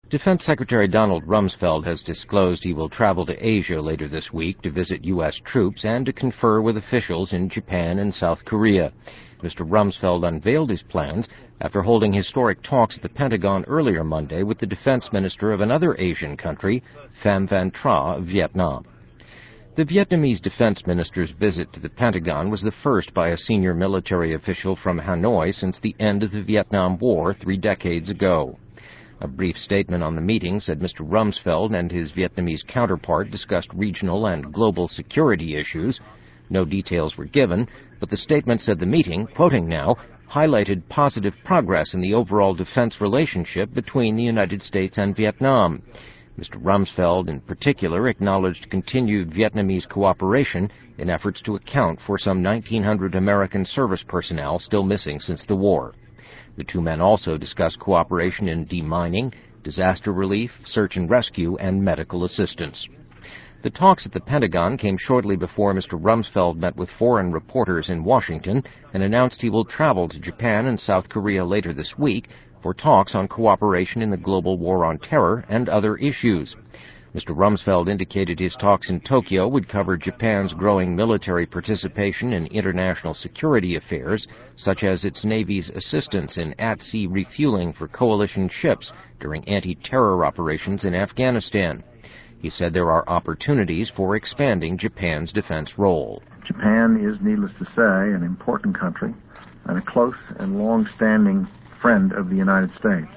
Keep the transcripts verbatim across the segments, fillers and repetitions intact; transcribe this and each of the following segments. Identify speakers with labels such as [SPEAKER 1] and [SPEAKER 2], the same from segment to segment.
[SPEAKER 1] Defense Secretary Donald Rumsfeld has disclosed he will travel to Asia later this week to visit U S troops and to confer with officials in Japan and South Korea. Mister Rumsfeld unveiled his plans after holding historic talks at the Pentagon earlier Monday with the defense minister of another Asian country, Pham Van Tra of Vietnam. The Vietnamese defense minister's visit to the Pentagon was the first by a senior military official from Hanoi since the end of the Vietnam War three decades ago. A brief statement on the meeting said Mister Rumsfeld and his Vietnamese counterpart discussed regional and global security issues. No details were given, but the statement said the meeting, quoting now, highlighted positive progress in the overall defense relationship between the United States and Vietnam. Mister Rumsfeld, in particular, acknowledged continued Vietnamese cooperation in efforts to account for some nineteen hundred American service personnel still missing since the war. The two men also discussed cooperation in demining, disaster relief, search and rescue, and medical assistance. The talks at the Pentagon came shortly before Mister Rumsfeld met with foreign reporters in Washington and announced he will travel to Japan and South Korea later this week for talks on cooperation in the global war on terror and other issues. Mister Rumsfeld indicated his talks in Tokyo would cover Japan's growing military participation in international security affairs, such as its Navy's assistance in at-sea refueling for coalition ships during anti-terror operations in Afghanistan. He said there are opportunities for expanding Japan's defense role.
[SPEAKER 2] Japan is, needless to say, an important country and a close and long-standing friend of the United States.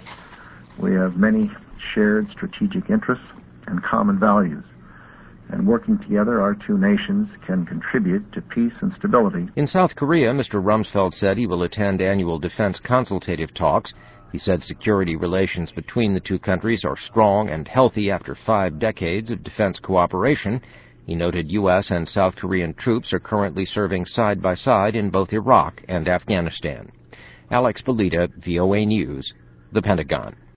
[SPEAKER 2] We have many shared strategic interests and common values, and working together our two nations can contribute to peace and stability.
[SPEAKER 1] In South Korea, Mister Rumsfeld said he will attend annual defense consultative talks. He said security relations between the two countries are strong and healthy after five decades of defense cooperation. He noted U S and South Korean troops are currently serving side by side in both Iraq and Afghanistan. Alex Belita, V O A News, The Pentagon.